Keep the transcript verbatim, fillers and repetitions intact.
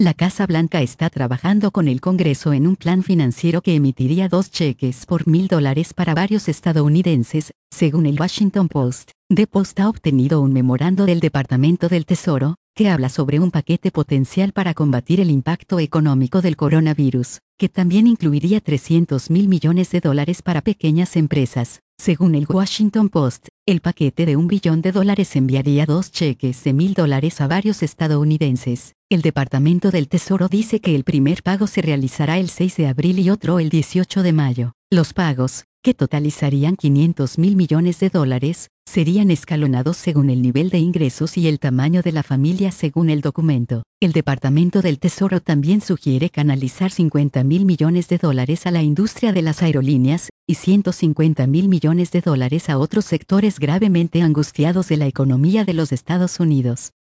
La Casa Blanca está trabajando con el Congreso en un plan financiero que emitiría dos cheques por mil dólares para varios estadounidenses, según el Washington Post. The Post ha obtenido un memorando del Departamento del Tesoro, que habla sobre un paquete potencial para combatir el impacto económico del coronavirus, que también incluiría trescientos mil millones de dólares para pequeñas empresas. Según el Washington Post, el paquete de un billón de dólares enviaría dos cheques de mil dólares a varios estadounidenses. El Departamento del Tesoro dice que el primer pago se realizará el seis de abril y otro el dieciocho de mayo. Los pagos, que totalizarían quinientos mil millones de dólares, serían escalonados según el nivel de ingresos y el tamaño de la familia según el documento. El Departamento del Tesoro también sugiere canalizar cincuenta mil millones de dólares a la industria de las aerolíneas, y ciento cincuenta mil millones de dólares a otros sectores gravemente angustiados de la economía de los Estados Unidos.